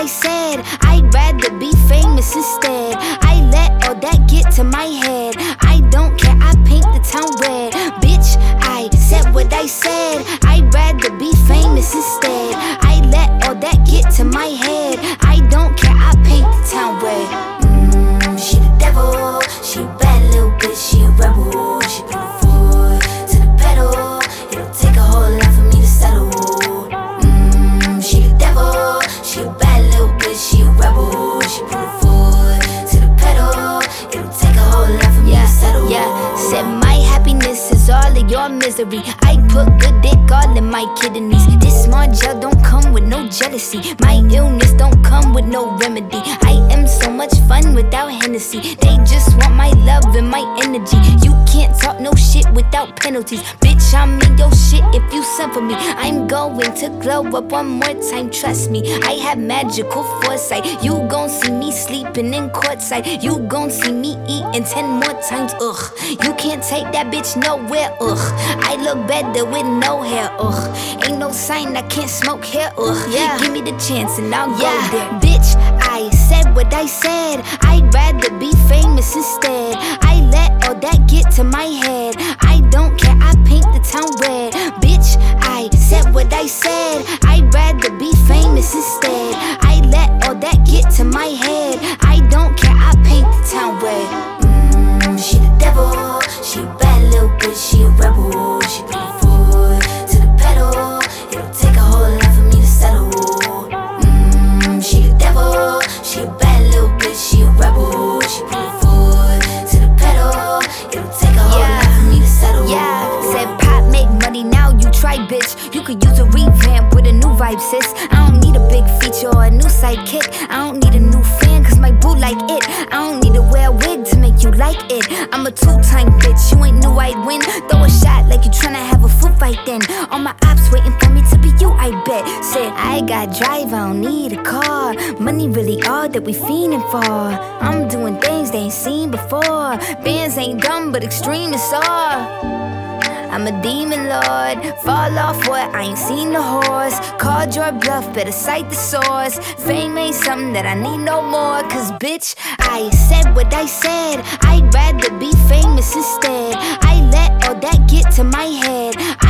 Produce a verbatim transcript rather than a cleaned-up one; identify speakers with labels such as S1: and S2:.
S1: I said. I'd rather be famous instead. I let all that get to my head. I don't care, I paint the town red. Bitch, I said what I said. I'd rather be famous instead. I let all that get to my head. I don't care, I paint the town red. Mmm, she the devil. She a bad little bitch, she a rebel. She put her foot to the pedal. It'll take a whole lot for me to settle. Mmm, she the devil. She a bad little bitch, she a rebel. She put her foot to the pedal. It'll take a whole lot for me yeah, to settle. Yeah, said my happiness is all of your misery. I put good dick all in my kidneys. This small gel don't come with no jealousy. My illness don't come with no remedy. I am so much fun without Hennessy. They just want my love and my energy. You can't talk no shit without penalties. Bitch, I'm in your shit if you send for me. I'm going to glow up one more time, trust me. I have magical foresight. You gon' see me sleeping in courtside. You gon' see me eating ten more times, ugh. You can't take that bitch nowhere, ugh. I look better with no hair, ugh. Ain't no sign I can't smoke here, ugh. Yeah. Give me the chance and I'll yeah. go there. Bitch, I said what I said. I'd rather be famous instead. I let all that get to my head. I don't care, I paint the town red. Bitch, I said what I said. I'd rather be famous instead. I let all that get to my head. I don't care, I paint the town red. Mmm, she the devil. She a bad little bitch, she a rebel. She put her foot to the pedal. It'll take a whole lot for me to settle. Mmm, she the devil. She a bad little bitch, she a rebel. She put her foot to the pedal. It'll take a whole yeah. lot for me to settle. Yeah, said pop make money, now you try, bitch. You could use a revamp with a new vibe, sis. I don't need a big feature or a new sidekick. I don't need a new fan, cause my boo like it. I don't need to wear a wig to make you like it. I'm a two-time bitch, you ain't knew I'd win. Throw a shot like you tryna have a foot fight then. All my ops waiting for me to be you, I bet. Said I got drive, I don't need a car. Money really all that we fiending for. I'm doing things they ain't seen before. Bands ain't dumb, but extreme is all. I'm a demon lord, fall off what, I ain't seen the horse. Called your bluff, better cite the source. Fame ain't something that I need no more. Cause bitch, I said what I said. I'd rather be famous instead. I let all that get to my head.